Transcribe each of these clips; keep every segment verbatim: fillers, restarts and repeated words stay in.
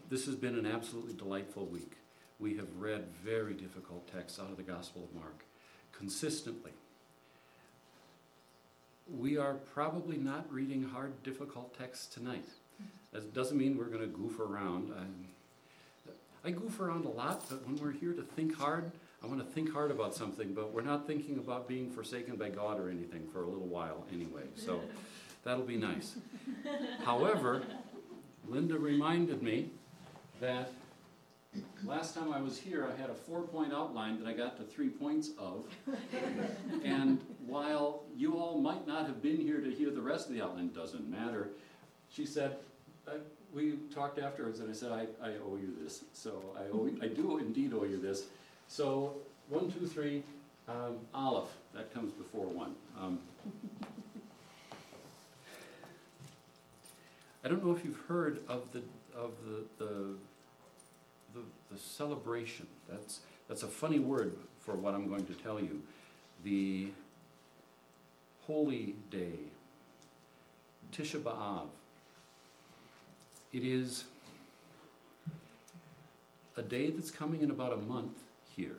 this has been an absolutely delightful week. We have read very difficult texts out of the Gospel of Mark consistently. We are probably not reading hard, difficult texts tonight. That doesn't mean we're going to goof around. I, I goof around a lot, but when we're here to think hard, I want to think hard about something, but we're not thinking about being forsaken by God or anything for a little while anyway, so that'll be nice. However, Linda reminded me that last time I was here, I had a four-point outline that I got to three points of, and while you all might not have been here to hear the rest of the outline, doesn't matter, she said, I, we talked afterwards, and I said, I, I owe you this, so I, owe, I do indeed owe you this. So, one, two, three, um, Aleph, that comes before one. Um, I don't know if you've heard of the of the the, the the celebration. That's that's a funny word for what I'm going to tell you. The Holy Day, Tisha B'Av. It is a day that's coming in about a month here.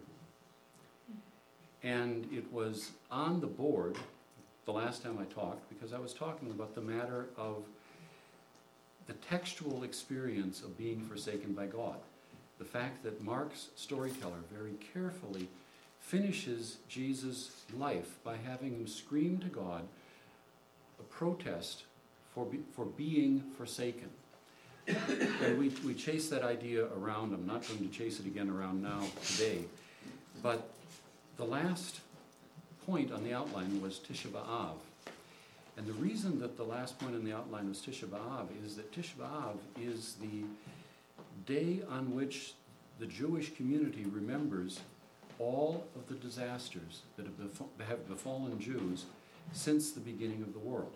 And it was on the board the last time I talked because I was talking about the matter of the textual experience of being forsaken by God. The fact that Mark's storyteller very carefully finishes Jesus' life by having him scream to God a protest for, be, for being forsaken. And we, we chase that idea around. I'm not going to chase it again around now today. But the last point on the outline was Tisha B'Av. And the reason that the last point on the outline was Tisha B'Av is that Tisha B'Av is the day on which the Jewish community remembers all of the disasters that have, bef- have befallen Jews since the beginning of the world.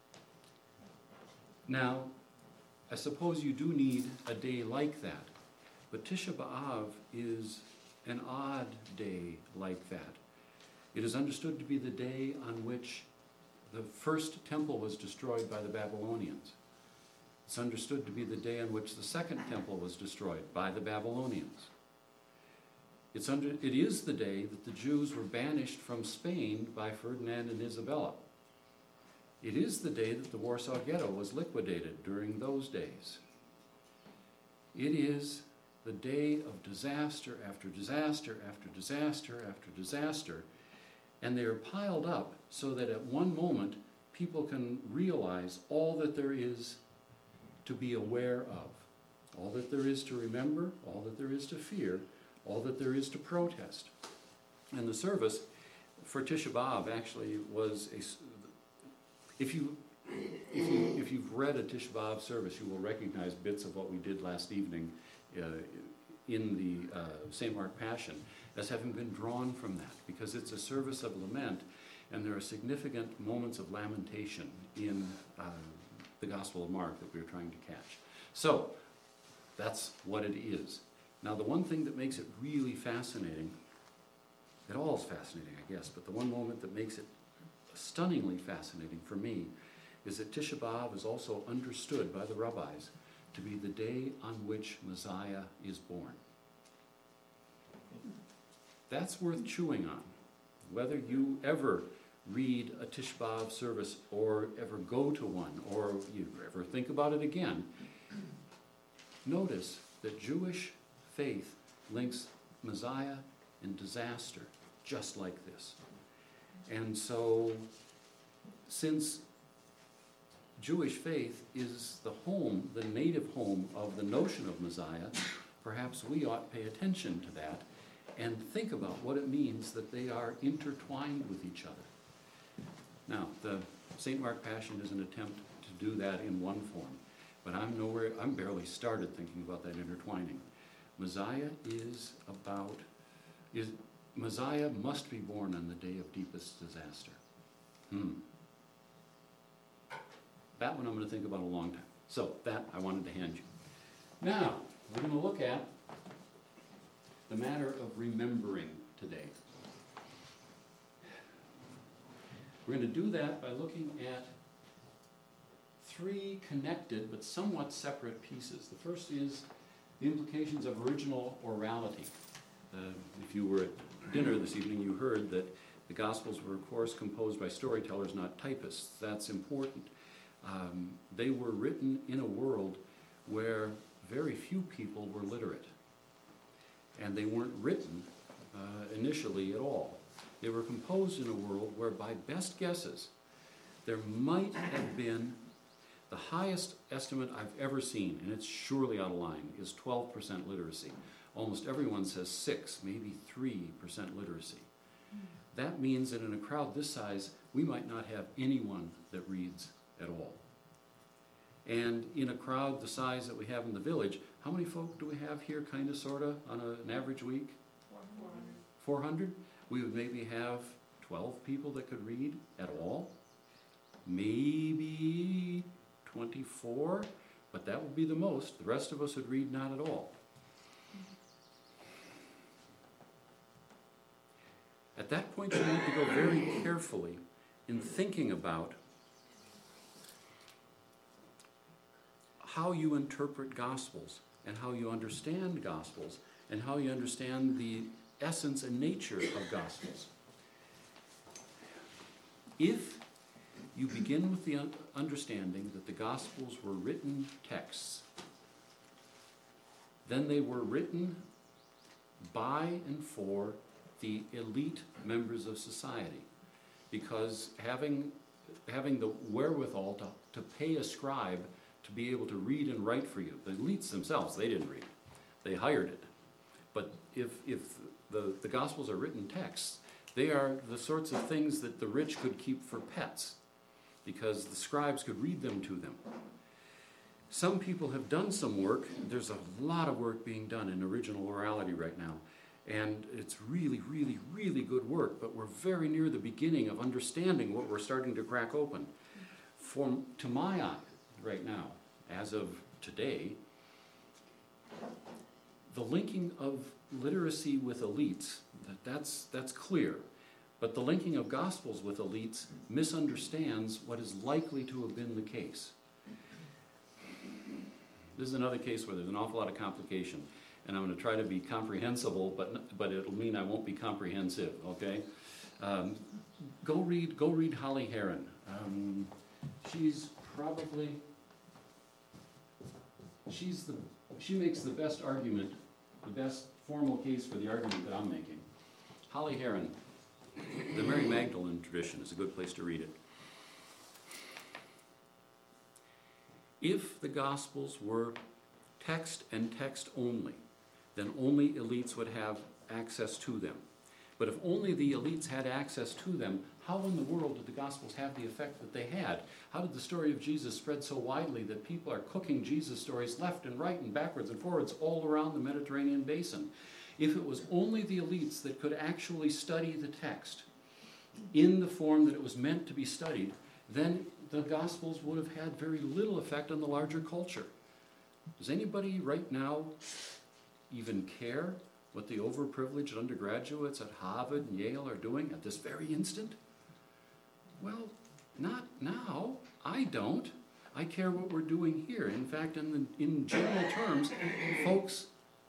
Now, I suppose you do need a day like that, but Tisha B'Av is an odd day like that. It is understood to be the day on which the first temple was destroyed by the Babylonians. It's understood to be the day on which the second temple was destroyed by the Babylonians. It's under, it is the day that the Jews were banished from Spain by Ferdinand and Isabella. It is the day that the Warsaw Ghetto was liquidated during those days. It is the day of disaster after disaster after disaster after disaster, and they are piled up so that at one moment people can realize all that there is to be aware of, all that there is to remember, all that there is to fear, all that there is to protest. And the service for Tisha B'Av actually was a, if you if you if you've read a Tisha B'Av service, you will recognize bits of what we did last evening uh, in the uh, Saint Mark Passion as having been drawn from that, because it's a service of lament, and there are significant moments of lamentation in uh, the Gospel of Mark that we're trying to catch. So that's what it is. Now, the one thing that makes it really fascinating, it all is fascinating, I guess, but the one moment that makes it stunningly fascinating for me is that Tisha B'Av is also understood by the rabbis to be the day on which Messiah is born. That's worth chewing on. Whether you ever read a Tisha B'Av service or ever go to one or you ever think about it again, notice that Jewish faith links Messiah and disaster just like this. And so, since Jewish faith is the home, the native home of the notion of Messiah, perhaps we ought to pay attention to that and think about what it means that they are intertwined with each other. Now, the Saint Mark Passion is an attempt to do that in one form, but I'm nowhere, I'm barely started thinking about that intertwining. Messiah is about, is Messiah must be born on the day of deepest disaster. Hmm. That one I'm going to think about a long time. So that I wanted to hand you. Now, we're going to look at the matter of remembering today. We're going to do that by looking at three connected but somewhat separate pieces. The first is the implications of original orality. Uh, if you were at dinner this evening, you heard that the Gospels were, of course, composed by storytellers, not typists. That's important. Um, they were written in a world where very few people were literate. And they weren't written uh, initially at all. They were composed in a world where, by best guesses, there might have been the highest estimate I've ever seen, and it's surely out of line, is twelve percent literacy. Almost everyone says six, maybe three percent literacy. That means that in a crowd this size, we might not have anyone that reads at all. And in a crowd the size that we have in the village, how many folk do we have here, kind of, sort of, on a, an average week? four hundred. four hundred? We would maybe have twelve people that could read at all. Maybe twenty-four, but that would be the most. The rest of us would read not at all. At that point, you need to go very carefully in thinking about how you interpret Gospels and how you understand Gospels and how you understand the essence and nature of Gospels. If you begin with the un- understanding that the Gospels were written texts, then they were written by and for the elite members of society, because having, having the wherewithal to, to pay a scribe to be able to read and write for you. The elites themselves, they didn't read. They hired it. But if, if the, the Gospels are written texts, they are the sorts of things that the rich could keep for pets, because the scribes could read them to them. Some people have done some work. There's a lot of work being done in original orality right now. And it's really, really, really good work, but we're very near the beginning of understanding what we're starting to crack open. For, to my eye, right now, as of today, the linking of literacy with elites, that, that's, that's clear. But the linking of Gospels with elites misunderstands what is likely to have been the case. This is another case where there's an awful lot of complication. And I'm going to try to be comprehensible, but but it'll mean I won't be comprehensive. Okay, um, go read go read Holly Heron. Um, she's probably she's the she makes the best argument, the best formal case for the argument that I'm making. Holly Heron, the Mary Magdalene tradition is a good place to read it. If the Gospels were text and text only, then only elites would have access to them. But if only the elites had access to them, how in the world did the Gospels have the effect that they had? How did the story of Jesus spread so widely that people are cooking Jesus stories left and right and backwards and forwards all around the Mediterranean basin? If it was only the elites that could actually study the text in the form that it was meant to be studied, then the Gospels would have had very little effect on the larger culture. Does anybody right now even care what the overprivileged undergraduates at Harvard and Yale are doing at this very instant? Well, not now. I don't. I care what we're doing here. In fact, in, the, in general terms, folks,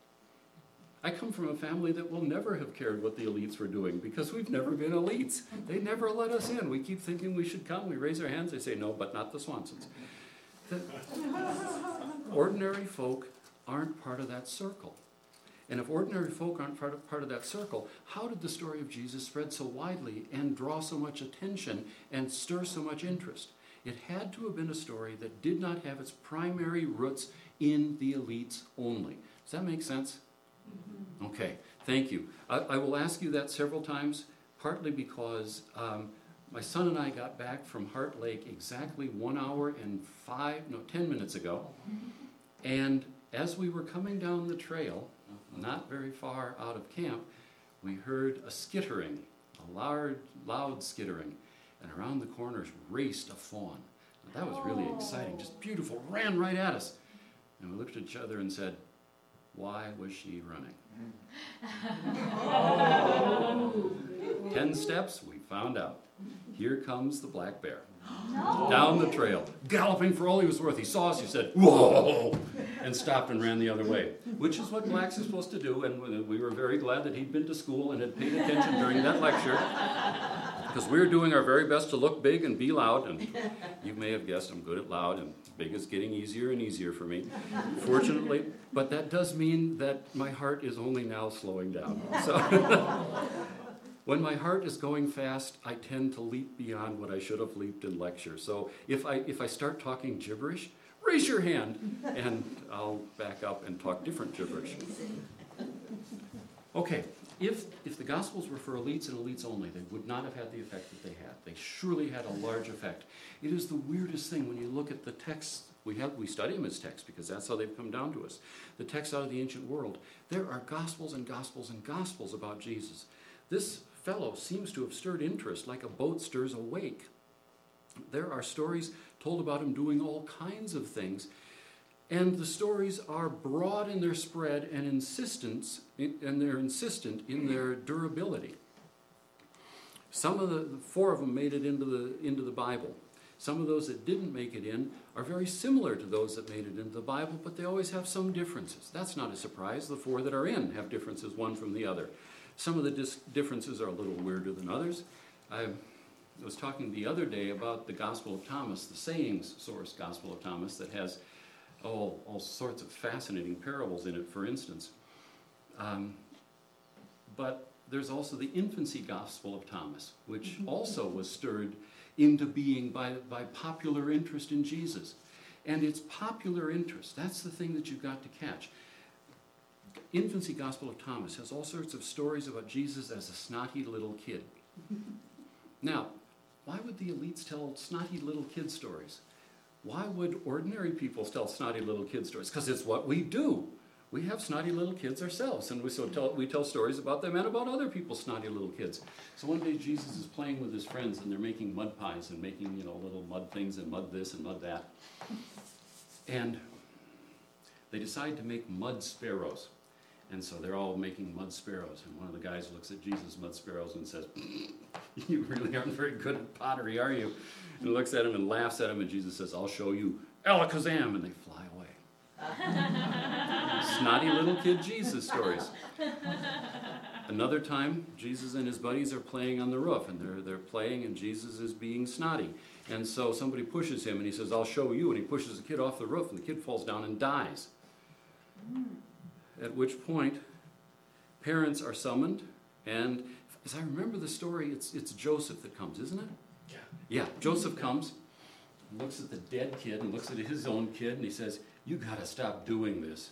I come from a family that will never have cared what the elites were doing because we've never been elites. They never let us in. We keep thinking we should come. We raise our hands. They say, no, but not the Swansons. The ordinary folk aren't part of that circle. And if ordinary folk aren't part of, part of that circle, how did the story of Jesus spread so widely and draw so much attention and stir so much interest? It had to have been a story that did not have its primary roots in the elites only. Does that make sense? Mm-hmm. Okay, thank you. I, I will ask you that several times, partly because um, my son and I got back from Heart Lake exactly one hour and five, no, ten minutes ago. And as we were coming down the trail, not very far out of camp, we heard a skittering, a loud, loud skittering, and around the corners raced a fawn. Now, that was really exciting, just beautiful, ran right at us. And we looked at each other and said, why was she running? Ten steps, we found out. Here comes the black bear. No. Down the trail, galloping for all he was worth. He saw us, he said, "Whoa!" and stopped and ran the other way, which is what blacks are supposed to do, and we were very glad that he'd been to school and had paid attention during that lecture, because we were doing our very best to look big and be loud, and you may have guessed I'm good at loud, and big is getting easier and easier for me, fortunately, but that does mean that my heart is only now slowing down. So when my heart is going fast, I tend to leap beyond what I should have leaped in lecture. So if I if I start talking gibberish, raise your hand, and I'll back up and talk different gibberish. Okay, if if the Gospels were for elites and elites only, they would not have had the effect that they had. They surely had a large effect. It is the weirdest thing when you look at the texts. We have we study them as texts because that's how they've come down to us. The texts out of the ancient world. There are Gospels and Gospels and Gospels about Jesus. This fellow seems to have stirred interest like a boat stirs a wake. There are stories told about him doing all kinds of things, and the stories are broad in their spread and insistence, and they're insistent in their durability. Some of the, four of them made it into the into the Bible. Some of those that didn't make it in are very similar to those that made it into the Bible, but they always have some differences. That's not a surprise. The four that are in have differences one from the other. Some of the dis- differences are a little weirder than others. I was talking the other day about the Gospel of Thomas, the sayings source Gospel of Thomas, that has all, all sorts of fascinating parables in it, for instance. Um, but there's also the infancy Gospel of Thomas, which also was stirred into being by, by popular interest in Jesus. And it's popular interest. That's the thing that you've got to catch. Infancy Gospel of Thomas has all sorts of stories about Jesus as a snotty little kid. Now, why would the elites tell snotty little kid stories? Why would ordinary people tell snotty little kid stories? Because it's what we do. We have snotty little kids ourselves, and we, so tell, we tell stories about them and about other people's snotty little kids. So one day Jesus is playing with his friends, and they're making mud pies and making, you know, little mud things and mud this and mud that. And they decide to make mud sparrows. And so they're all making mud sparrows. And one of the guys looks at Jesus' mud sparrows and says, "You really aren't very good at pottery, are you?" And looks at him and laughs at him, and Jesus says, "I'll show you. Alakazam!" And they fly away. Snotty little kid Jesus stories. Another time, Jesus and his buddies are playing on the roof, and they're, they're playing, and Jesus is being snotty. And so somebody pushes him, and he says, "I'll show you." And he pushes the kid off the roof, and the kid falls down and dies. At which point, parents are summoned, and as I remember the story, it's it's Joseph that comes, isn't it? Yeah. Yeah, Joseph comes, looks at the dead kid, and looks at his own kid, and he says, "You got to stop doing this."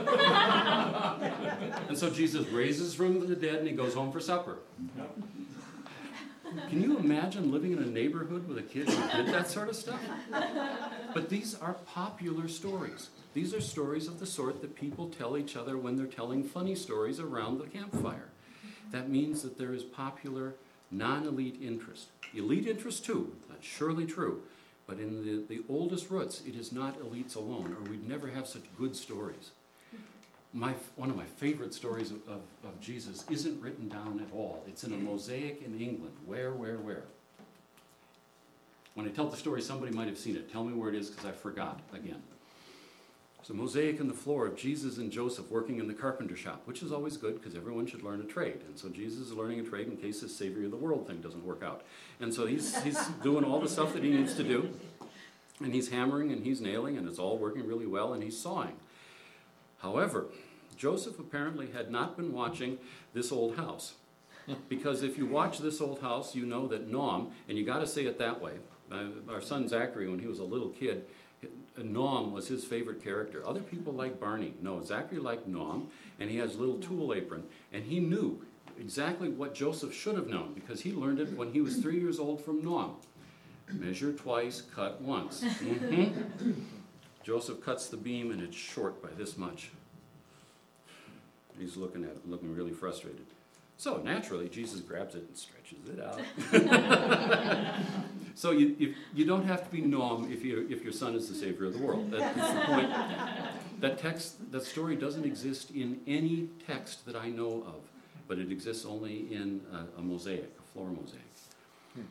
And so Jesus raises from the dead, and he goes home for supper. Yep. Can you imagine living in a neighborhood with a kid who did that sort of stuff? But these are popular stories. These are stories of the sort that people tell each other when they're telling funny stories around the campfire. That means that there is popular, non-elite interest. Elite interest too, that's surely true. But in the, the oldest roots, it is not elites alone, or we'd never have such good stories. My, one of my favorite stories of, of, of Jesus isn't written down at all. It's in a mosaic in England. Where, where, where? When I tell the story, somebody might have seen it. Tell me where it is, because I forgot again. There's a mosaic on the floor of Jesus and Joseph working in the carpenter shop, which is always good, because everyone should learn a trade. And so Jesus is learning a trade in case this Savior of the World thing doesn't work out. And so he's, he's doing all the stuff that he needs to do. And he's hammering and he's nailing, and it's all working really well, and he's sawing. However, Joseph apparently had not been watching This Old House. Because if you watch This Old House, you know that Noam, and you got to say it that way, uh, our son Zachary, when he was a little kid, Noam was his favorite character. Other people like Barney. No, Zachary liked Noam, and he has a little tool apron, and he knew exactly what Joseph should have known, because he learned it when he was three years old from Noam. Measure twice, cut once. Mm-hmm. Joseph cuts the beam, and it's short by this much. He's looking at it, looking really frustrated. So naturally, Jesus grabs it and stretches it out. So you, you you don't have to be Noam if you if your son is the Savior of the world. That, that's the point. That text, that story doesn't exist in any text that I know of, but it exists only in a, a mosaic, a floor mosaic.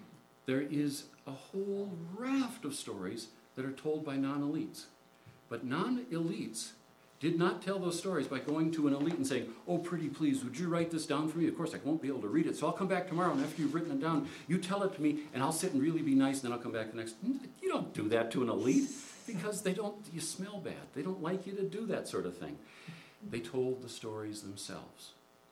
There is a whole raft of stories that are told by non-elites. But non-elites did not tell those stories by going to an elite and saying, oh, pretty please, would you write this down for me? Of course, I won't be able to read it, so I'll come back tomorrow, and after you've written it down, you tell it to me, and I'll sit and really be nice, and then I'll come back the next. You don't do that to an elite, because they don't, you smell bad. They don't like you to do that sort of thing. They told the stories themselves.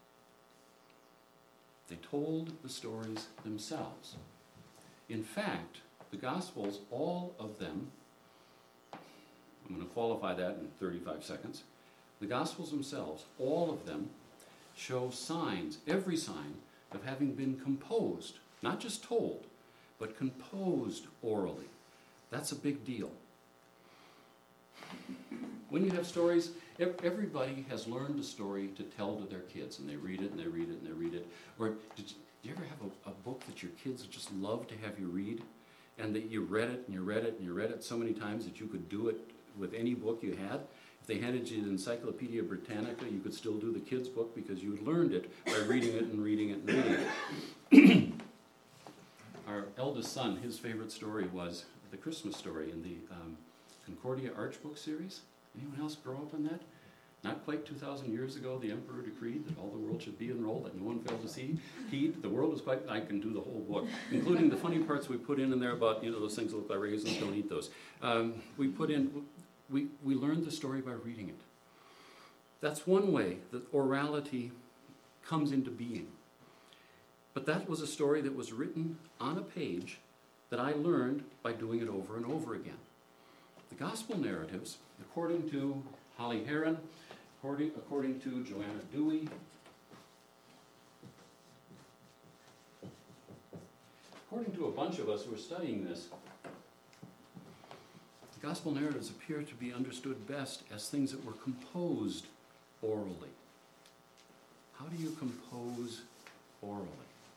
They told the stories themselves. In fact, the Gospels, all of them, I'm going to qualify that in thirty-five seconds. The Gospels themselves, all of them, show signs, every sign, of having been composed, not just told, but composed orally. That's a big deal. When you have stories, everybody has learned a story to tell to their kids, and they read it, and they read it, and they read it. Or did you, do you ever have a, a book that your kids just love to have you read, and that you read it, and you read it, and you read it so many times that you could do it with any book you had? If they handed you the Encyclopedia Britannica, you could still do the kids' book because you had learned it by reading it and reading it and reading it. Our eldest son, his favorite story was the Christmas story in the um, Concordia Arch book series. Anyone else grow up on that? Not quite two thousand years ago, the emperor decreed that all the world should be enrolled, that no one failed to see. Heed, the world is quite, I can do the whole book, including the funny parts we put in in there about, you know, those things that look like raisins, don't eat those. Um, we put in, we, we learned the story by reading it. That's one way that orality comes into being. But that was a story that was written on a page that I learned by doing it over and over again. The gospel narratives, according to Holly Heron, according, according to Joanna Dewey, according to a bunch of us who are studying this, the gospel narratives appear to be understood best as things that were composed orally. How do you compose orally?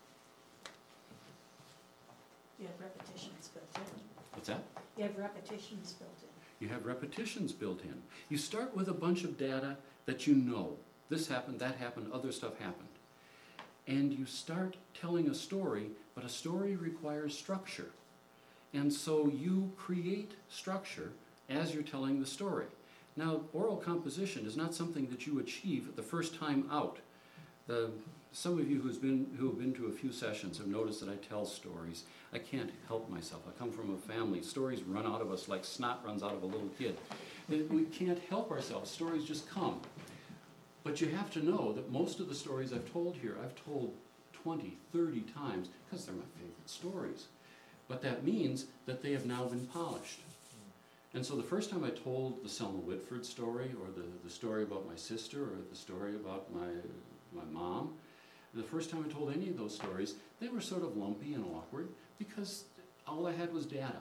You have repetitions built in. What's that? You have repetitions built in. You have repetitions built in. You start with a bunch of data that you know. This happened, that happened, other stuff happened. And you start telling a story, but a story requires structure. And so you create structure as you're telling the story. Now, oral composition is not something that you achieve the first time out. The, some of you who's been, who have been to a few sessions have noticed that I tell stories. I can't help myself. I come from a family. Stories run out of us like snot runs out of a little kid. We can't help ourselves. Stories just come. But you have to know that most of the stories I've told here, I've told twenty, thirty times because they're my favorite stories. But that means that they have now been polished. And so the first time I told the Selma Whitford story, or the, the story about my sister, or the story about my, my mom, the first time I told any of those stories, they were sort of lumpy and awkward because all I had was data.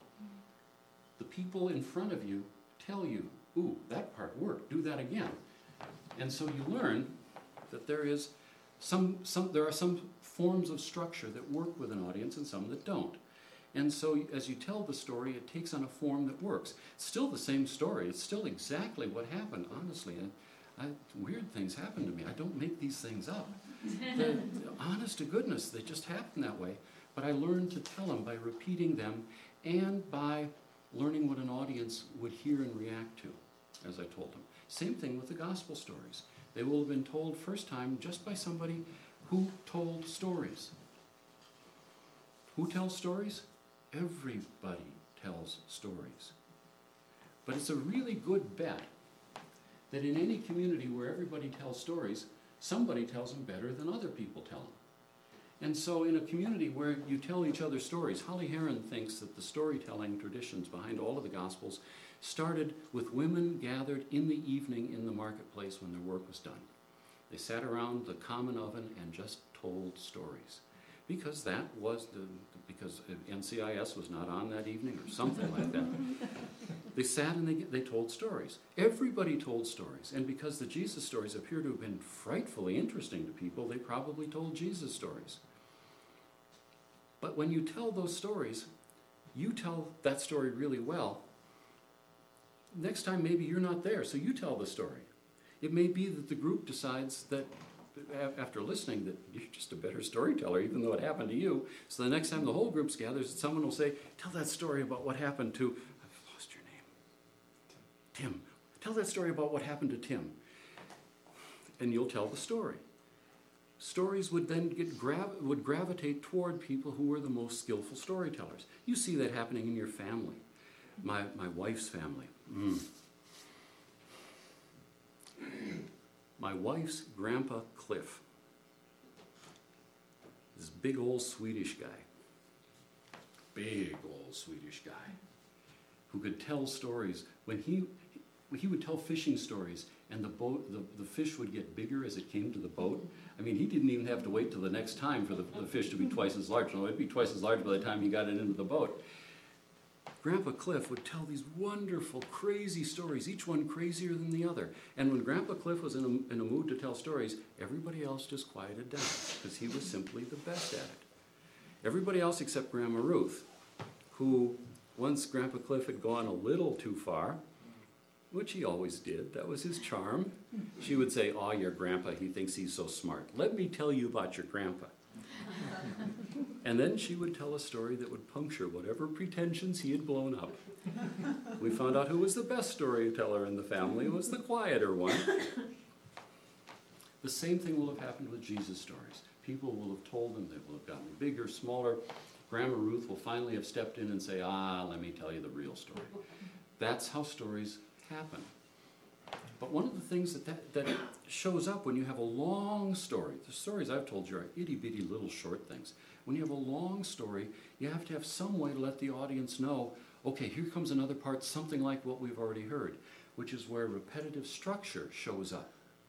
The people in front of you tell you, ooh, that part worked, do that again. And so you learn that there is some, some, there are some forms of structure that work with an audience and some that don't. And so as you tell the story, it takes on a form that works. It's still the same story. It's still exactly what happened, honestly. And I, weird things happen to me. I don't make these things up. The, honest to goodness, they just happen that way. But I learned to tell them by repeating them and by learning what an audience would hear and react to, as I told them. Same thing with the gospel stories. They will have been told first time just by somebody who told stories. Who tells stories? Everybody tells stories. But it's a really good bet that in any community where everybody tells stories, somebody tells them better than other people tell them. And so in a community where you tell each other stories, Holly Heron thinks that the storytelling traditions behind all of the Gospels started with women gathered in the evening in the marketplace when their work was done. They sat around the common oven and just told stories. Because that was the, because N C I S was not on that evening or something like that. They sat and they, they told stories. Everybody told stories. And because the Jesus stories appear to have been frightfully interesting to people, they probably told Jesus stories. But when you tell those stories, you tell that story really well. Next time maybe you're not there, so you tell the story. It may be that the group decides that a- after listening that you're just a better storyteller, even though it happened to you. So the next time the whole group's gathers, someone will say, tell that story about what happened to, I've lost your name, Tim. Tell that story about what happened to Tim. And you'll tell the story. Stories would then get grav- would gravitate toward people who were the most skillful storytellers. You see that happening in your family. My, my wife's family. Mm. My wife's grandpa Cliff, this big old Swedish guy, big old Swedish guy, who could tell stories. When he he would tell fishing stories, and the boat, the, the fish would get bigger as it came to the boat. I mean, he didn't even have to wait till the next time for the, the fish to be twice as large. No, it'd be twice as large by the time he got it into the boat. Grandpa Cliff would tell these wonderful, crazy stories, each one crazier than the other. And when Grandpa Cliff was in a, in a mood to tell stories, everybody else just quieted down, because he was simply the best at it. Everybody else except Grandma Ruth, who, once Grandpa Cliff had gone a little too far, which he always did, that was his charm, she would say, "Oh, your grandpa, he thinks he's so smart. Let me tell you about your grandpa." And then she would tell a story that would puncture whatever pretensions he had blown up. We found out who was the best storyteller in the family. It was the quieter one. The same thing will have happened with Jesus stories. People will have told them, they will have gotten bigger, smaller. Grandma Ruth will finally have stepped in and say, "Ah, let me tell you the real story." That's how stories happen. But one of the things that, that that shows up when you have a long story, the stories I've told you are itty-bitty little short things. When you have a long story, you have to have some way to let the audience know, okay, here comes another part, something like what we've already heard, which is where repetitive structure shows up.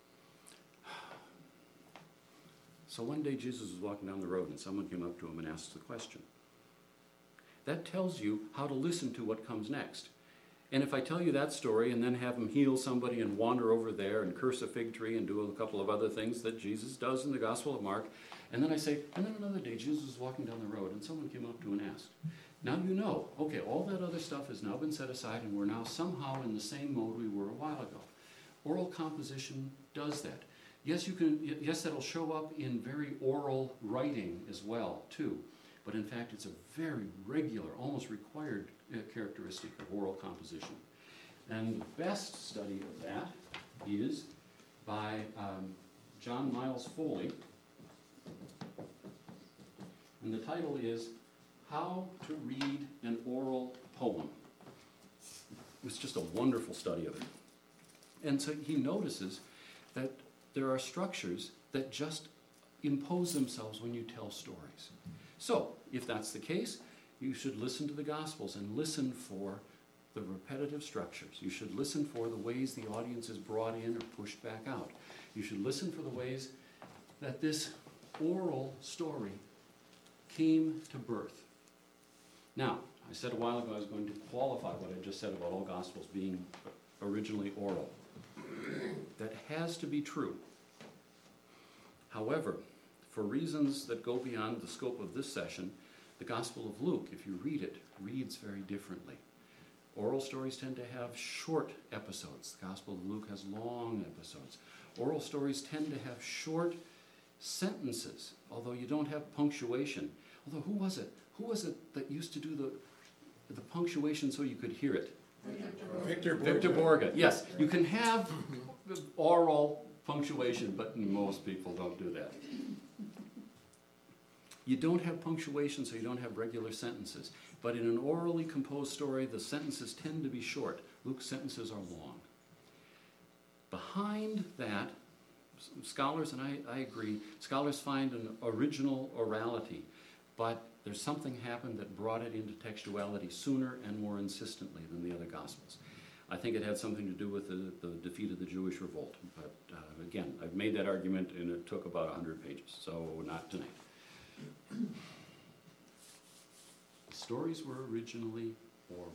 So one day Jesus was walking down the road and someone came up to him and asked the question. That tells you how to listen to what comes next. And if I tell you that story and then have him heal somebody and wander over there and curse a fig tree and do a couple of other things that Jesus does in the Gospel of Mark, and then I say, and then another day Jesus was walking down the road and someone came up to him and asked. Now you know, okay, all that other stuff has now been set aside and we're now somehow in the same mode we were a while ago. Oral composition does that. Yes, you can. Yes, that'll show up in very oral writing as well, too. But in fact, it's a very regular, almost required uh, characteristic of oral composition. And the best study of that is by um, John Miles Foley. And the title is How to Read an Oral Poem. It's just a wonderful study of it. And so he notices that there are structures that just impose themselves when you tell stories. So, if that's the case, you should listen to the Gospels and listen for the repetitive structures. You should listen for the ways the audience is brought in or pushed back out. You should listen for the ways that this oral story came to birth. Now, I said a while ago I was going to qualify what I just said about all Gospels being originally oral. That has to be true. However, for reasons that go beyond the scope of this session, the Gospel of Luke, if you read it, reads very differently. Oral stories tend to have short episodes. The Gospel of Luke has long episodes. Oral stories tend to have short sentences, although you don't have punctuation. Although, who was it? Who was it that used to do the, the punctuation so you could hear it? Victor Borge. Victor Borge. Yes, you can have oral punctuation, but most people don't do that. You don't have punctuation, so you don't have regular sentences. But in an orally composed story, the sentences tend to be short. Luke's sentences are long. Behind that, scholars, and I, I agree, scholars find an original orality, but there's something happened that brought it into textuality sooner and more insistently than the other Gospels. I think it had something to do with the, the defeat of the Jewish revolt. But uh, again, I've made that argument and it took about one hundred pages, so not tonight. Stories were originally oral.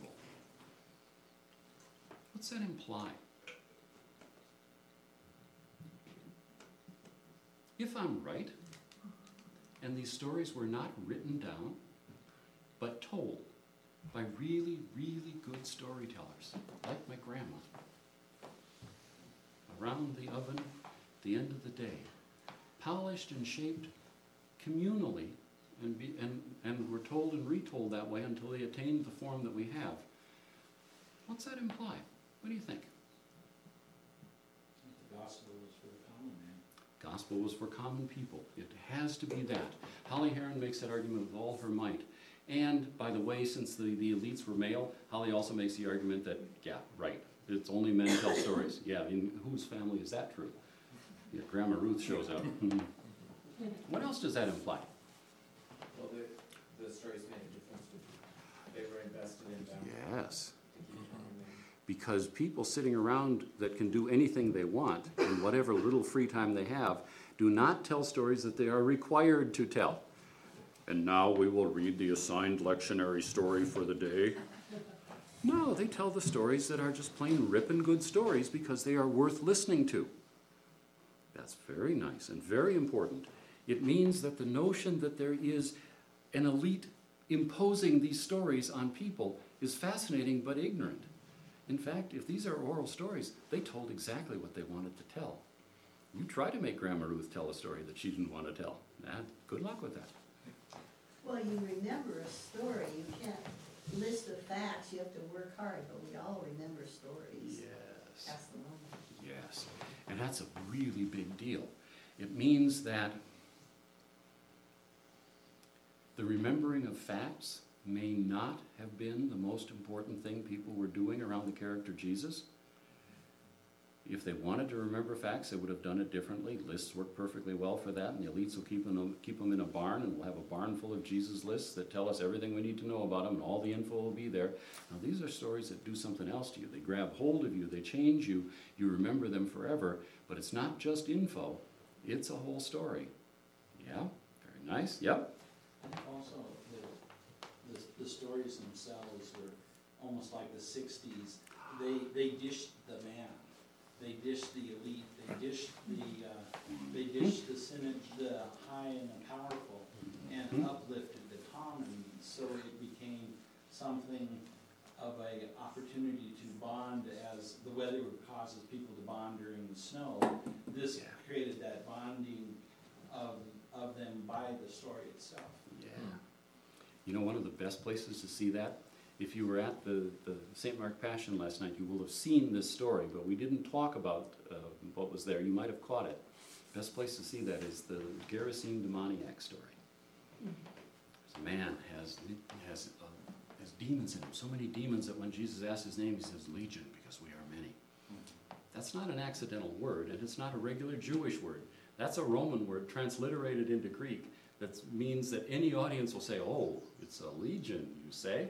What's that imply? If I'm right, and these stories were not written down, but told by really, really good storytellers, like my grandma, around the oven, at the end of the day, polished and shaped communally, and, be, and, and were told and retold that way until they attained the form that we have. What's that imply? What do you think? The gospel was for the common man. Gospel was for common people. It has to be that. Holly Heron makes that argument with all her might. And, by the way, since the, the elites were male, Holly also makes the argument that, yeah, right, it's only men tell stories. Yeah, in whose family is that true? Yeah, Grandma Ruth shows up. What else does that imply? Well, the, the stories made a difference to people. They were invested in them. Yes. Because people sitting around that can do anything they want in whatever little free time they have do not tell stories that they are required to tell. And now we will read the assigned lectionary story for the day. No, they tell the stories that are just plain ripping good stories because they are worth listening to. That's very nice and very important. It means that the notion that there is an elite imposing these stories on people is fascinating but ignorant. In fact, if these are oral stories, they told exactly what they wanted to tell. You try to make Grandma Ruth tell a story that she didn't want to tell. Nah, good luck with that. Well, you remember a story, you can't list the facts, you have to work hard, but we all remember stories. Yes. That's the moment. Yes. And that's a really big deal. It means that the remembering of facts may not have been the most important thing people were doing around the character Jesus. If they wanted to remember facts, they would have done it differently. Lists work perfectly well for that, and the elites will keep them, keep them in a barn, and we'll have a barn full of Jesus lists that tell us everything we need to know about him, and all the info will be there. Now, these are stories that do something else to you. They grab hold of you, they change you, you remember them forever, but it's not just info, it's a whole story. Yeah? Very nice. Yep. And also, the, the, the stories themselves were almost like the sixties. They, they dished the man. They dished the elite. They dished the, uh, they dished the synod, the high and the powerful, and Mm-hmm. uplifted the common. So it became something of a opportunity to bond, as the weather causes people to bond during the snow. This Yeah. created that bonding of, of them by the story itself. Yeah. You know, one of the best places to see that, if you were at the, the Saint Mark Passion last night, you will have seen this story, but we didn't talk about uh, what was there. You might have caught it. Best place to see that is the Gerasene demoniac story. This man has, has, uh, has demons in him, so many demons that when Jesus asks his name, he says, Legion, because we are many. That's not an accidental word, and it's not a regular Jewish word. That's a Roman word transliterated into Greek that means that any audience will say, oh, it's a legion, you say?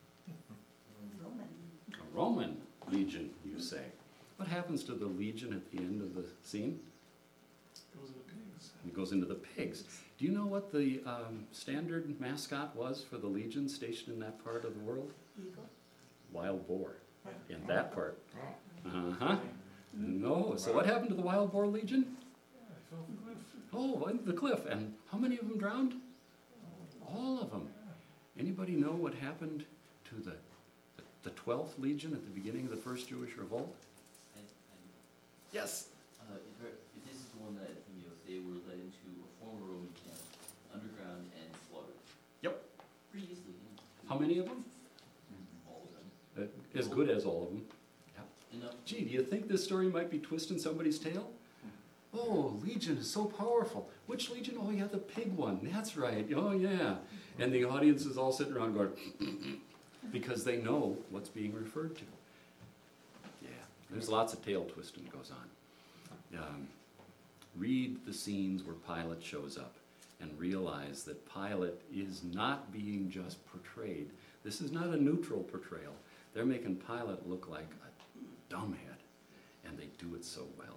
Roman. A Roman legion, you say. What happens to the legion at the end of the scene? Goes to the pigs. It goes into the pigs. Do you know what the um, standard mascot was for the legion stationed in that part of the world? Eagle. Wild boar. In that part. Uh-huh. No. So what happened to the wild boar legion? Yeah, I fell off the cliff. Oh, into the cliff. And how many of them drowned? All of them. Anybody know what happened to the the twelfth legion at the beginning of the first Jewish revolt? I, I, Yes. uh, if, there- if this is the one that, you know, they were led into a former Roman camp, underground, and slaughtered. Yep. Pretty easily, you know. How many of them? All of them. Uh, as good as all of them. Enough. Gee, do you think this story might be twisting somebody's tail? Oh, Legion is so powerful. Which Legion? Oh, yeah, the pig one. That's right. Oh, yeah. And the audience is all sitting around going, because they know what's being referred to. Yeah, there's lots of tail twisting goes on. Um, read the scenes where Pilate shows up and realize that Pilate is not being just portrayed. This is not a neutral portrayal. They're making Pilate look like a dumbhead, and they do it so well.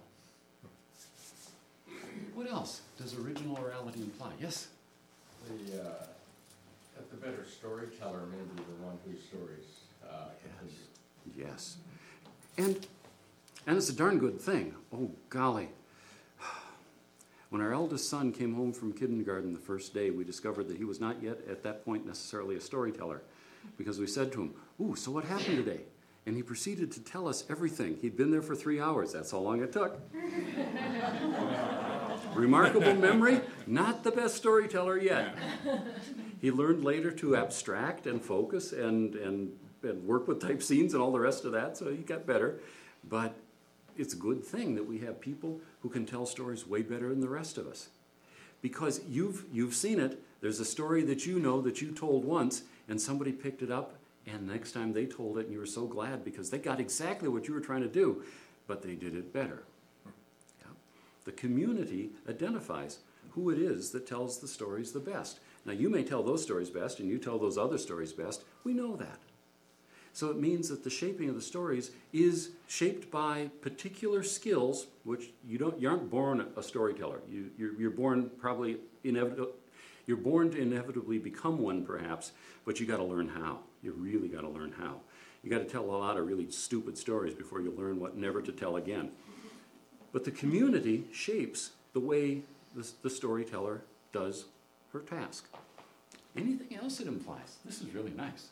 What else does original orality imply? Yes? The, uh, the better storyteller may be the one whose stories uh, continue. Yes. And, and it's a darn good thing. Oh, golly. When our eldest son came home from kindergarten the first day, we discovered that he was not yet at that point necessarily a storyteller, because we said to him, ooh, so what happened today? And he proceeded to tell us everything. He'd been there for three hours. That's how long it took. Remarkable memory, not the best storyteller yet. He learned later to abstract and focus and, and, and work with type scenes and all the rest of that, so he got better. But it's a good thing that we have people who can tell stories way better than the rest of us. Because you've, you've seen it. There's a story that you know that you told once, and somebody picked it up, and next time they told it, and you were so glad because they got exactly what you were trying to do, but they did it better. Yeah. The community identifies who it is that tells the stories the best. Now, you may tell those stories best, and you tell those other stories best. We know that. So it means that the shaping of the stories is shaped by particular skills, which you don't, you aren't born a storyteller. You, you're, you're born probably inevitably, you're born to inevitably become one perhaps, but you got to learn how. You really got to learn how. You got to tell a lot of really stupid stories before you learn what never to tell again. But the community shapes the way the, the storyteller does her task. Anything else it implies? This is really nice.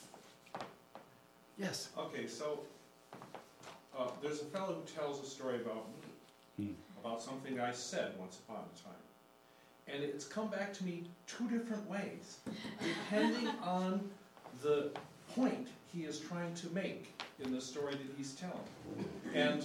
Yes. Okay, so uh, there's a fellow who tells a story about me, Hmm. about something I said once upon a time. And it's come back to me two different ways, depending on the point he is trying to make in the story that he's telling. And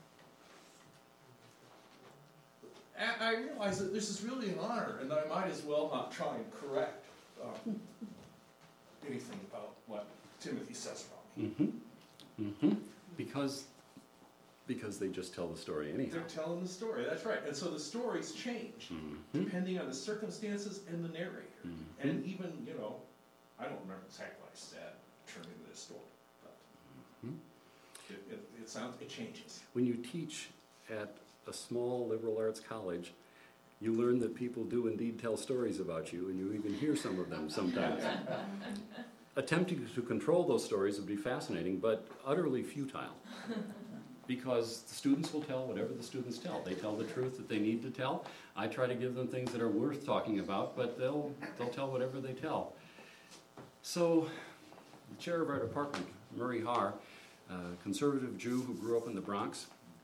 I I realize that this is really an honor, and I might as well not try and correct uh, anything about what Timothy says about me. Mm-hmm. Mm-hmm. Because, because they just tell the story anyhow. They're telling the story, that's right. And so the stories change Mm-hmm. depending on the circumstances and the narrator. Mhm. And even, you know, I don't remember exactly what I said turning into this story, but Mhm. it, it, it sounds, it changes. When you teach at a small liberal arts college, you learn that people do indeed tell stories about you, and you even hear some of them sometimes. Attempting to control those stories would be fascinating, but utterly futile. Because the students will tell whatever the students tell. They tell the truth that they need to tell. I try to give them things that are worth talking about, but they'll, they'll tell whatever they tell. So, the chair of our department, Murray Haar, a conservative Jew who grew up in the Bronx,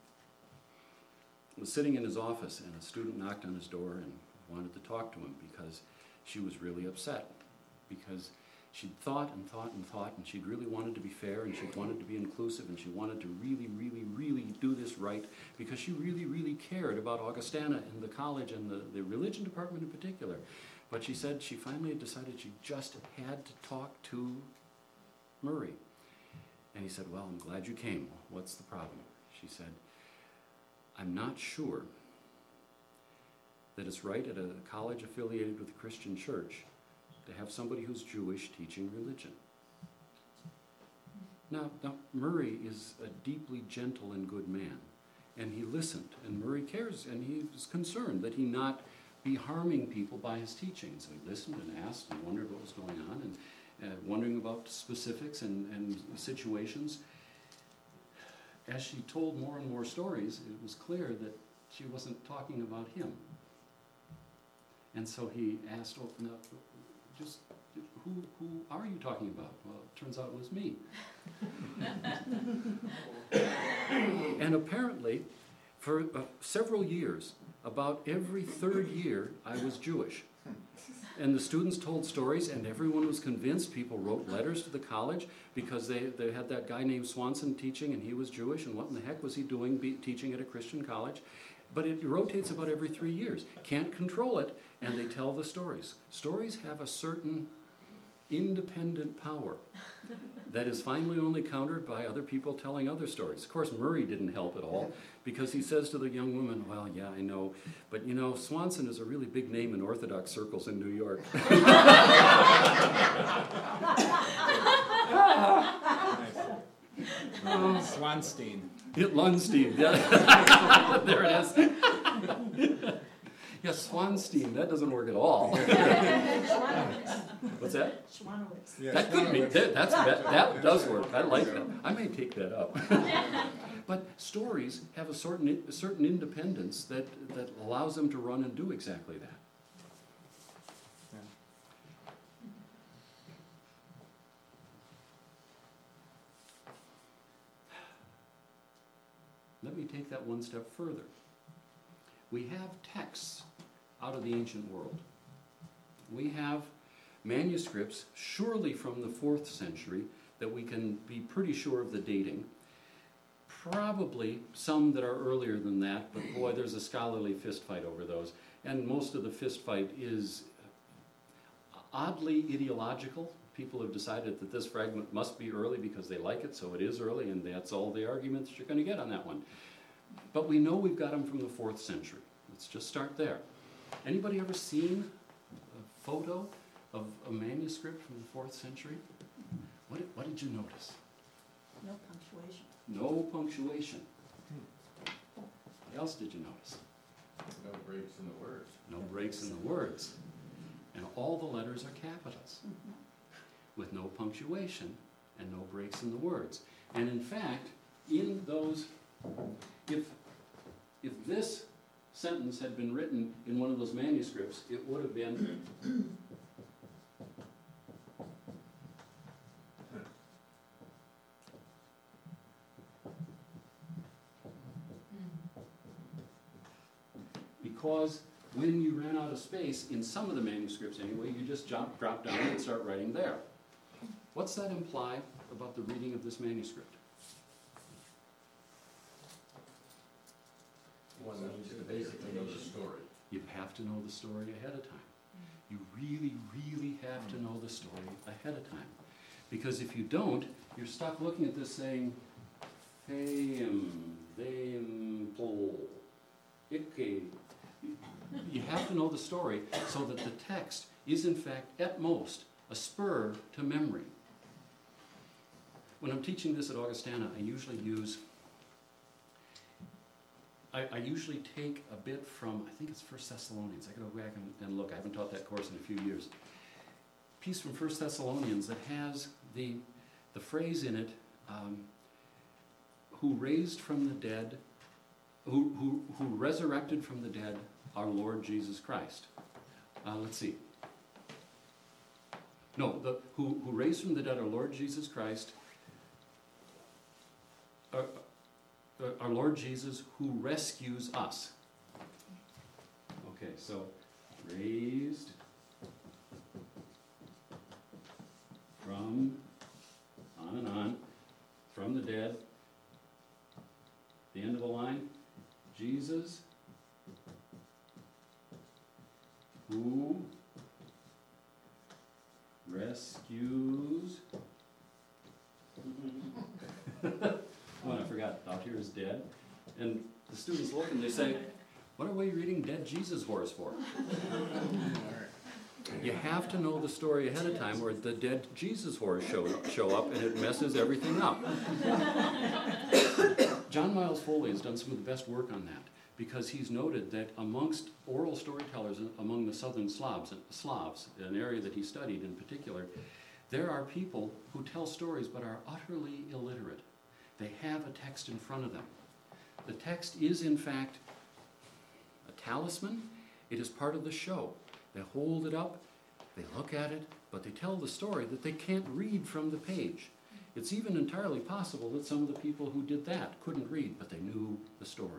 was sitting in his office, and a student knocked on his door and wanted to talk to him because she was really upset. Because she'd thought and thought and thought, and she'd really wanted to be fair, and she wanted to be inclusive, and she wanted to really, really, really do this right, because she really, really cared about Augustana and the college and the, the religion department in particular. But she said she finally had decided she just had to talk to Murray. And he said, well, I'm glad you came. What's the problem? She said, I'm not sure that it's right at a college affiliated with a Christian church to have somebody who's Jewish teaching religion. Now, now, Murray is a deeply gentle and good man, and he listened, and Murray cares, and he was concerned that he not be harming people by his teaching. So he listened and asked and wondered what was going on, and uh, wondering about specifics and, and situations. As she told more and more stories, it was clear that she wasn't talking about him. And so he asked, oh, no, just who, who are you talking about? Well, it turns out it was me. And apparently, for uh, several years, about every third year, I was Jewish. And the students told stories, and everyone was convinced. People wrote letters to the college because they, they had that guy named Swanson teaching, and he was Jewish, and what in the heck was he doing be, teaching at a Christian college? But it rotates about every three years. Can't control it, and they tell the stories. Stories have a certain independent power that is finally only countered by other people telling other stories. Of course, Murray didn't help at all, because he says to the young woman, well, yeah, I know, but you know, Swanson is a really big name in Orthodox circles in New York. Swanstein. Yeah, Lundstein, yeah. There it is. Yeah, Swanstein, that doesn't work at all. What's that? Schwanowitz. That could be, that, that's, that, that does work. I like that. I may take that up. But stories have a certain, a certain independence that, that allows them to run and do exactly that. Let me take that one step further. we have texts out of the ancient world. We have manuscripts, surely from the fourth century, that we can be pretty sure of the dating. Probably some that are earlier than that, but boy, there's a scholarly fistfight over those. And most of the fistfight is oddly ideological. People have decided that this fragment must be early because they like it, so it is early, and that's all the arguments you're going to get on that one. But we know we've got them from the fourth century. Let's just start there. Anybody ever seen a photo of a manuscript from the fourth century? What did, what did you notice? No punctuation. No punctuation. What else did you notice? No breaks in the words. No breaks in the words. And all the letters are capitals, Mhm. with no punctuation and no breaks in the words. And in fact, in those, if, if this sentence had been written in one of those manuscripts, it would have been because when you ran out of space, in some of the manuscripts anyway, you just jump, drop down and start writing there. What's that imply about the reading of this manuscript? One needs to basically know the story. You have to know the story ahead of time. You really, really have to know the story ahead of time. Because if you don't, you're stuck looking at this saying, Feim, Veim, Pol, Ikke. You have to know the story so that the text is in fact, at most, a spur to memory. When I'm teaching this at Augustana, I usually use, I, I usually take a bit from, I think it's First Thessalonians. I gotta go back and, and look. I haven't taught that course in a few years. Piece from First Thessalonians that has the, the phrase in it, um, who raised from the dead, who, who, who resurrected from the dead our Lord Jesus Christ. Uh, let's see. No, the, who, who raised from the dead our Lord Jesus Christ, our, our Lord Jesus who rescues us. Okay, so raised from, on and on, from the dead, the end of the line, Jesus who rescues. Oh, I forgot. Out here is dead. And the students look and they say, what are we reading Dead Jesus horse for? You have to know the story ahead of time or the dead Jesus horse show, show up and it messes everything up. John Miles Foley has done some of the best work on that, because he's noted that amongst oral storytellers among the southern Slavs, Slavs, an area that he studied in particular, there are people who tell stories but are utterly illiterate. They have a text in front of them. The text is, in fact, a talisman. It is part of the show. They hold it up, they look at it, but they tell the story that they can't read from the page. It's even entirely possible that some of the people who did that couldn't read, but they knew the story.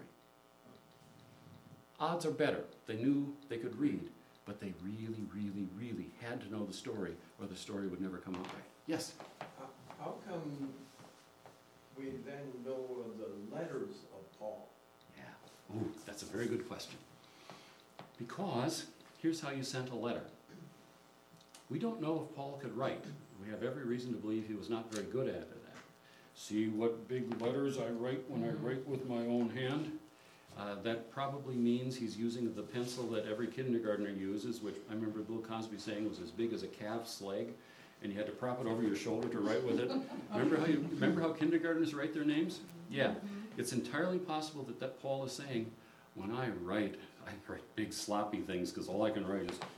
Odds are better. They knew they could read, but they really, really, really had to know the story, or the story would never come out right. Yes? How- How come we then know the letters of Paul? Yeah. Ooh, that's a very good question. Because here's how you sent a letter. We don't know if Paul could write. We have every reason to believe he was not very good at it. See what big letters I write when I write with my own hand? Uh, that probably means he's using the pencil that every kindergartner uses, which I remember Bill Cosby saying was as big as a calf's leg, and you had to prop it over your shoulder to write with it. Remember how you remember how kindergartners write their names? Yeah, it's entirely possible that, that Paul is saying, when I write, I write big sloppy things because all I can write is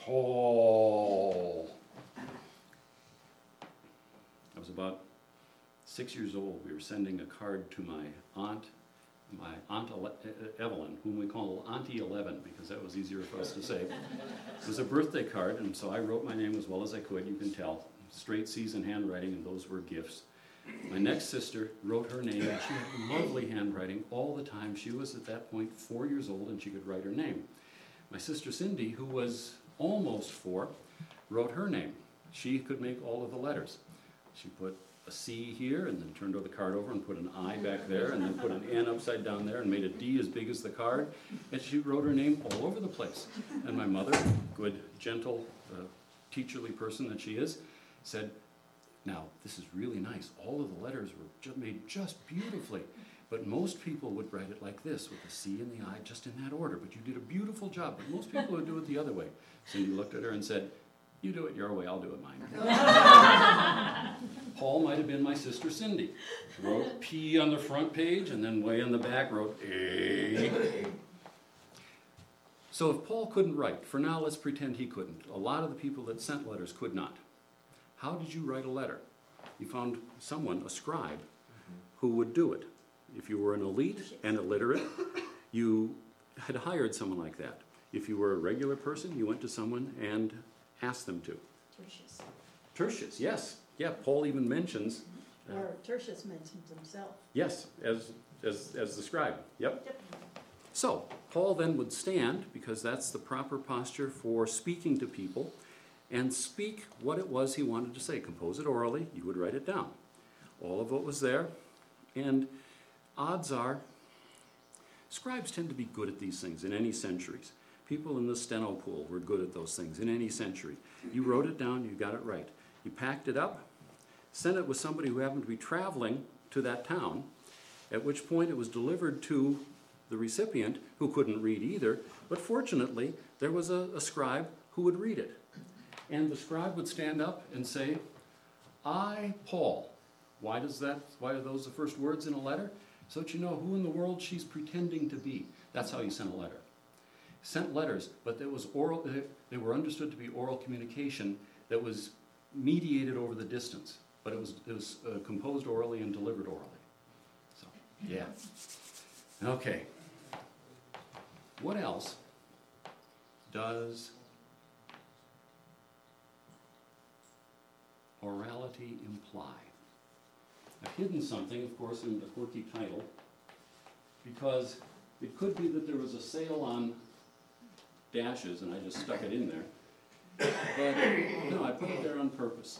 Paul. I was about six years old. We were sending a card to my aunt, my aunt Ele- Evelyn, whom we call Auntie Eleven because that was easier for us to say. It was a birthday card, and so I wrote my name as well as I could. You can tell, straight season handwriting, and those were gifts. My next sister wrote her name, and she had lovely handwriting all the time. She was at that point four years old, and she could write her name. My sister Cindy, who was almost four, wrote her name. She could make all of the letters. She put a C here, and then turned the card over and put an I back there, and then put an N upside down there, and made a D as big as the card. And she wrote her name all over the place. And my mother, good, gentle, uh, teacherly person that she is, said, now, this is really nice. All of the letters were ju- made just beautifully. But most people would write it like this, with the C and the I just in that order. But you did a beautiful job. But most people would do it the other way. Cindy looked at her and said, you do it your way, I'll do it mine. Paul might have been my sister Cindy. Wrote P on the front page, and then way in the back wrote A. So if Paul couldn't write, for now let's pretend he couldn't. A lot of the people that sent letters could not. How did you write a letter? You found someone, a scribe, who would do it. If you were an elite and illiterate, you had hired someone like that. If you were a regular person, you went to someone and asked them to. Tertius. Tertius, yes. Yeah, Paul even mentions. Uh, Or Tertius mentions himself. yes, as, as, as the scribe. Yep. Yep. So, Paul then would stand, because that's the proper posture for speaking to people, and speak what it was he wanted to say. Compose it orally, you would write it down. All of what was there. And odds are, scribes tend to be good at these things in any centuries. People in the steno pool were good at those things in any century. You wrote it down, you got it right. You packed it up, sent it with somebody who happened to be traveling to that town, at which point it was delivered to the recipient, who couldn't read either, but fortunately there was a, a scribe who would read it. And the scribe would stand up and say, I, Paul. Why does that, why are those the first words in a letter? So that you know who in the world she's pretending to be. That's how you sent a letter. Sent letters, but it was oral, they, they were understood to be oral communication that was mediated over the distance. But it was, it was uh, composed orally and delivered orally. So, yeah. Okay. What else does orality imply? I've hidden something, of course, in the quirky title, because it could be that there was a sale on dashes, and I just stuck it in there. But no, I put it there on purpose.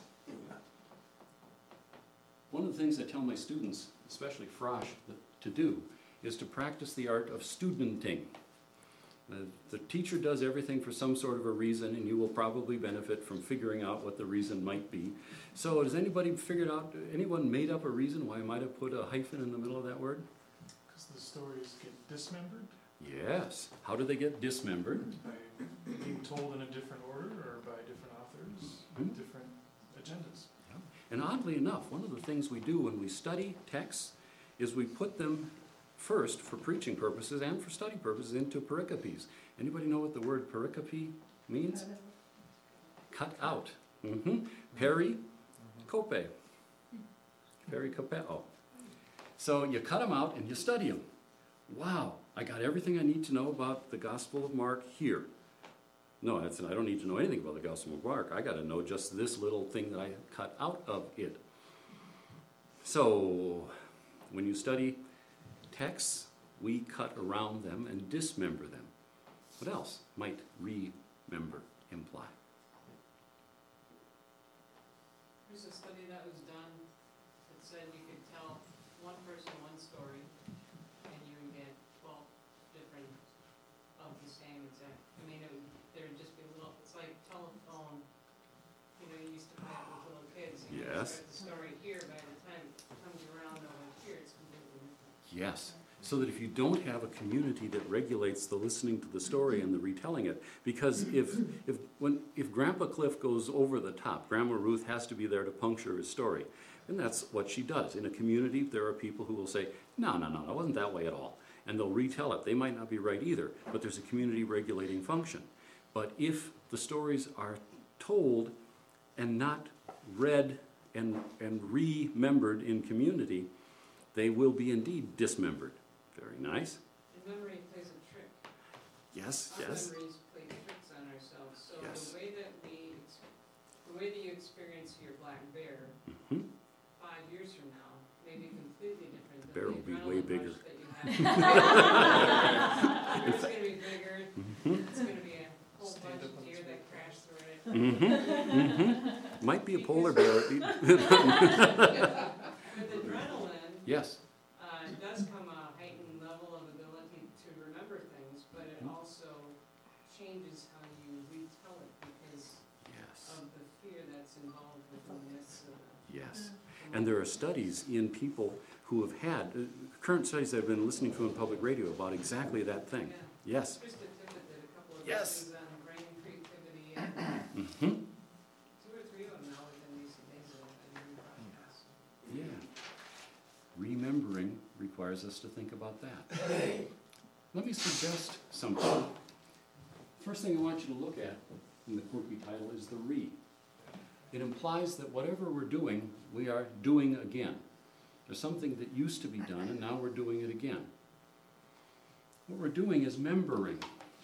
One of the things I tell my students, especially Frosh, to do, is to practice the art of studenting. The, the teacher does everything for some sort of a reason, and you will probably benefit from figuring out what the reason might be. So has anybody figured out, anyone made up a reason why I might have put a hyphen in the middle of that word? Because the stories get dismembered Yes. How do they get dismembered? by being told in a different order or by different authors with Hmm. different agendas. And oddly enough, one of the things we do when we study texts is we put them first for preaching purposes and for study purposes into pericopes. Anybody know what the word pericope means? Cut out. Mm-hmm. Peri, cope. Pericopeo. So you cut them out and you study them. Wow, I got everything I need to know about the Gospel of Mark here. No, that's, I don't need to know anything about the Gospel of Mark. I got to know just this little thing that I cut out of it. So, when you study texts, we cut around them and dismember them. What else might remember imply? There's a study that was done that said you could tell one person one story and you would get twelve different of the same exact. I mean, it would, there would just be a little, it's like telephone, you know, you used to play it with little kids. You know, Yes. start the story here, by the time it comes around over here, it's completely different. Yes. So that if you don't have a community that regulates the listening to the story and the retelling it, because if if when if Grandpa Cliff goes over the top, Grandma Ruth has to be there to puncture his story. And that's what she does. In a community, there are people who will say, no, no, no, it wasn't that way at all. And they'll retell it. They might not be right either, but there's a community regulating function. But if the stories are told and not read and, and remembered in community, they will be indeed dismembered. Very nice. And memory plays a trick. Yes, Our yes. memories play tricks on ourselves. So Yes. the way that we, ex- the way that you experience your black bear Mhm. five years from now completely different. The Bear will be way adrenaline bigger. rush that you have. It's gonna be bigger, it's gonna be a whole Stand bunch up of on deer the that crash through it. Mm-hmm, mm-hmm. Might be a polar bear. With adrenaline, Yes, uh, it does come a heightened level of ability to remember things, but it Mhm. also changes how you retell it because yes, of the fear that's involved within this. Uh, yes. And there are studies in people who have had, uh, current studies that have been listening to on public radio about exactly that thing. Yeah. Yes. Krista Tippett did a couple of Yes. things on brain creativity and Mm-hmm. two or three of them now within recent days that I've been doing podcasts. Yeah. Remembering requires us to think about that. Let me suggest something. First thing I want you to look at in the quirky title is the re. It implies that whatever we're doing, we are doing again. There's something that used to be done, and now we're doing it again. What we're doing is membering.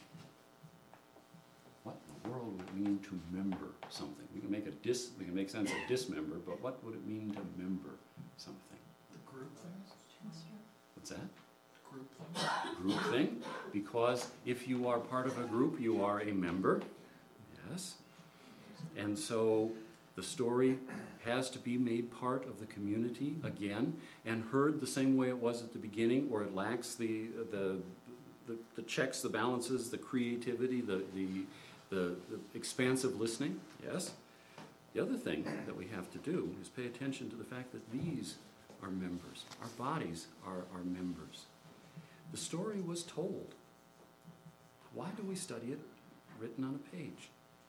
What in the world would it mean to member something? We can make a dis, we can make sense of dismember, but what would it mean to member something? The group things? What's that? Group things? Group thing, because if you are part of a group, you are a member. Yes. And so the story has to be made part of the community again and heard the same way it was at the beginning, or it lacks the the the, the checks, the balances, the creativity, the, the the the expansive listening. Yes. The other thing that we have to do is pay attention to the fact that these are members. Our bodies are our members. The story was told. Why do we study it written on a page?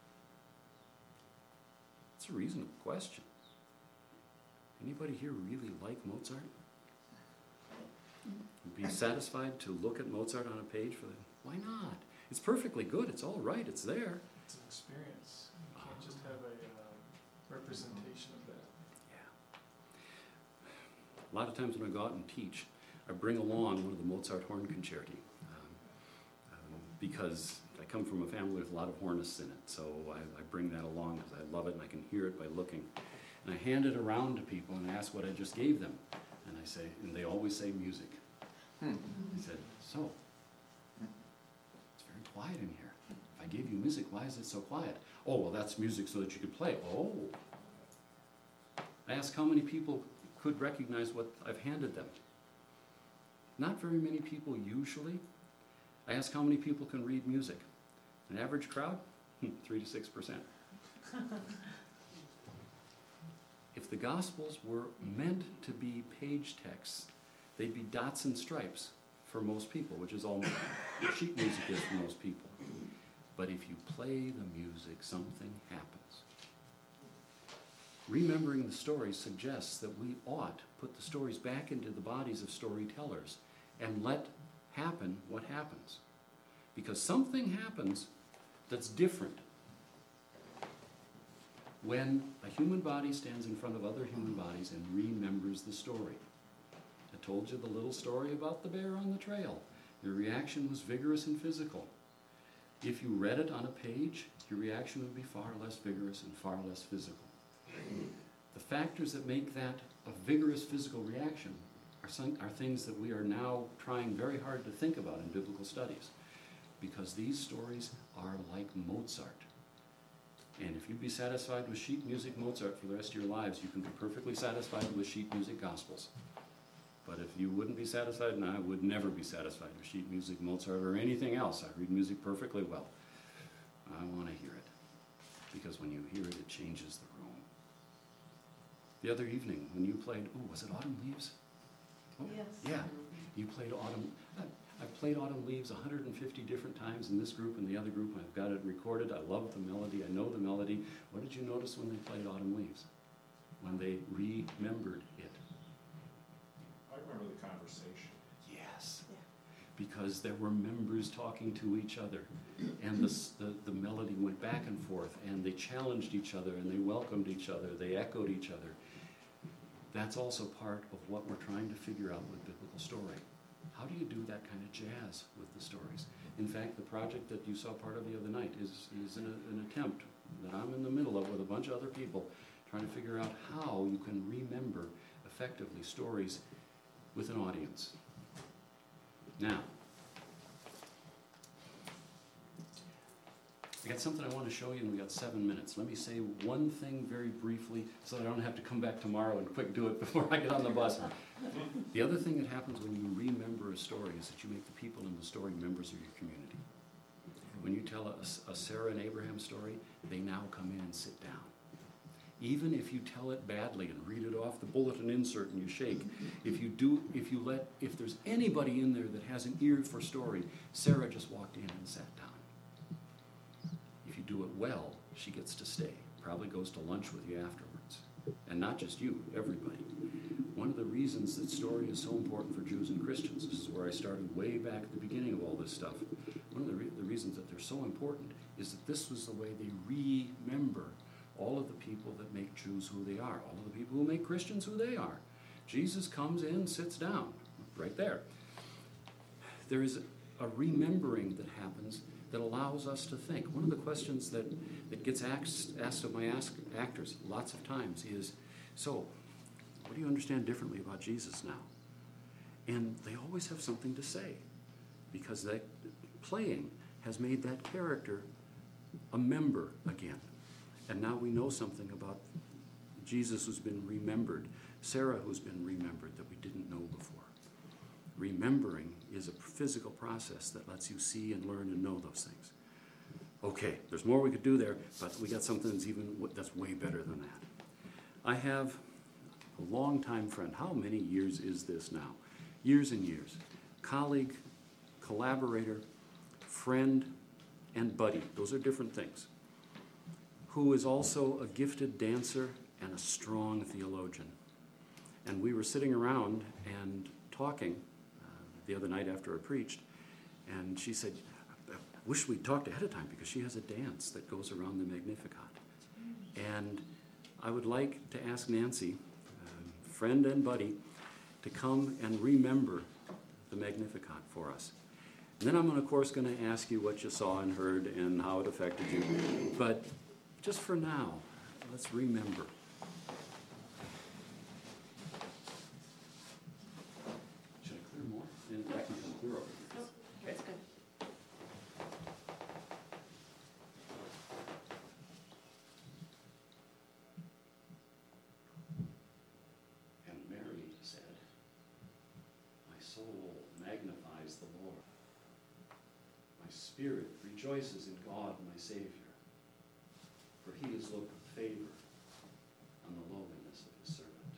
It's a reasonable question. Anybody here really like Mozart? Be satisfied to look at Mozart on a page for the... Why not? It's perfectly good. It's all right. It's there. It's an experience. You can't just have a um, representation of that. Yeah. A lot of times when I go out and teach, I bring along one of the Mozart horn concerti um, um, because I come from a family with a lot of hornists in it, so I, I bring that along because I love it and I can hear it by looking. And I hand it around to people and ask what I just gave them. And I say, and they always say music. Hmm. I said, so, it's very quiet in here. If I gave you music, why is it so quiet? Oh, well, that's music so that you could play. Oh. I asked how many people could recognize what I've handed them. Not very many people usually. I ask how many people can read music. An average crowd? Three to six percent. If the Gospels were meant to be page texts, they'd be dots and stripes for most people, which is all sheet music is for most people. But if you play the music, something happens. Remembering the stories suggests that we ought to put the stories back into the bodies of storytellers and let happen what happens. Because something happens that's different when a human body stands in front of other human bodies and remembers the story. I told you the little story about the bear on the trail. Your reaction was vigorous and physical. If you read it on a page, your reaction would be far less vigorous and far less physical. The factors that make that a vigorous physical reaction are, some, are things that we are now trying very hard to think about in biblical studies, because these stories are like Mozart. And if you'd be satisfied with sheet music Mozart for the rest of your lives, you can be perfectly satisfied with sheet music Gospels. But if you wouldn't be satisfied, and I would never be satisfied with sheet music Mozart or anything else, I read music perfectly well. I want to hear it, because when you hear it, it changes the room. The other evening, when you played, oh, was it Autumn Leaves? Oh, Yes. yeah, you played Autumn. I've played Autumn Leaves one hundred fifty different times in this group and the other group. I've got it recorded. I love the melody. I know the melody. What did you notice when they played Autumn Leaves? When they remembered it. I remember the conversation. Yes. Yeah. Because there were members talking to each other, and the, the, the melody went back and forth, and they challenged each other, and they welcomed each other, they echoed each other. That's also part of what we're trying to figure out with biblical story. How do you do that kind of jazz with the stories? In fact, the project that you saw part of the other night is, is an, an attempt that I'm in the middle of with a bunch of other people, trying to figure out how you can remember effectively stories with an audience. Now, I got something I want to show you, and we got seven minutes. Let me say one thing very briefly so that I don't have to come back tomorrow and quick do it before I get on the bus. The other thing that happens when you remember a story is that you make the people in the story members of your community. When you tell a, a Sarah and Abraham story, they now come in and sit down. Even if you tell it badly and read it off the bulletin insert and you shake, if you do, if you let, if there's anybody in there that has an ear for story, Sarah just walked in and sat down. If you do it well, she gets to stay. Probably goes to lunch with you afterwards. And not just you, everybody. One of the reasons that story is so important for Jews and Christians, this is where I started way back at the beginning of all this stuff. One of the, re- the reasons that they're so important is that this was the way they remember all of the people that make Jews who they are, all of the people who make Christians who they are. Jesus comes in, sits down, right there. There is a remembering that happens that allows us to think. One of the questions that, that gets asked, asked of my ask, actors lots of times is, so, what do you understand differently about Jesus now? And they always have something to say, because that playing has made that character a member again. And now we know something about Jesus who's been remembered, Sarah who's been remembered that we didn't know before. Remembering is a physical process that lets you see and learn and know those things. Okay, there's more we could do there, but we got something that's even that's way better than that. I have a longtime friend. How many years is this now? Years and years. Colleague, collaborator, friend, and buddy. Those are different things. Who is also a gifted dancer and a strong theologian. And we were sitting around and talking uh, the other night after I preached, and she said, I wish we'd talked ahead of time because she has a dance that goes around the Magnificat. And I would like to ask Nancy, uh, friend and buddy, to come and remember the Magnificat for us. And then I'm, of course, going to ask you what you saw and heard and how it affected you. But just for now, let's remember. Should I clear more? And I can come clear over. Nope, that's good. And Mary said, my soul magnifies the Lord. My spirit rejoices in God, my Savior. For he has looked with favor on the lowliness of his servant.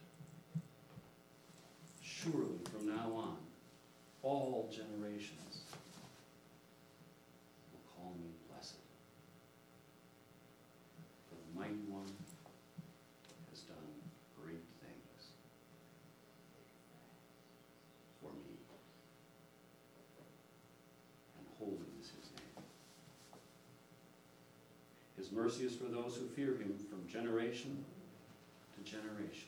Surely from now on, all generations will call me blessed. For the mighty one has done great things for me. And holy is his name. His mercy is for those who fear him from generation to generation.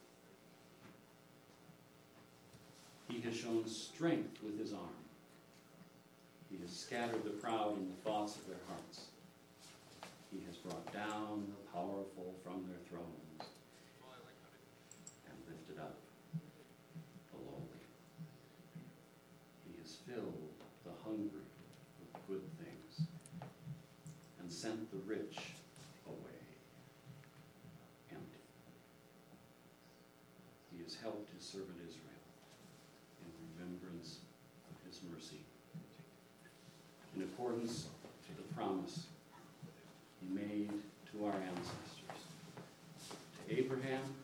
He has shown strength with his arm. He has scattered the proud in the thoughts of their hearts. He has brought down the powerful from their thrones and lifted up the lowly. He has filled the hungry with good things and sent the rich away empty. He has helped his servant Israel in remembrance of his mercy, in accordance to the promise he made to our ancestors, to Abraham,